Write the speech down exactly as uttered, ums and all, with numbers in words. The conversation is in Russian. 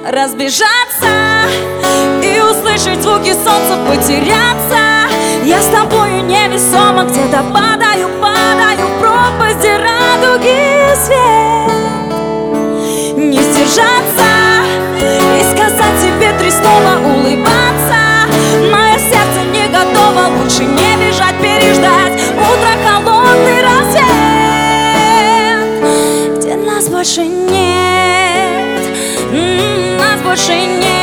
разбежаться и услышать звуки солнца, потеряться. Я с тобою невесомо где-то падаю, падаю в пропасть радуги свет. Не сдержаться и сказать тебе три слова, улыбаться. Мое сердце не готово, лучше не бежать, переждать утро, холодный рассвет, где нас больше нет, нас больше нет.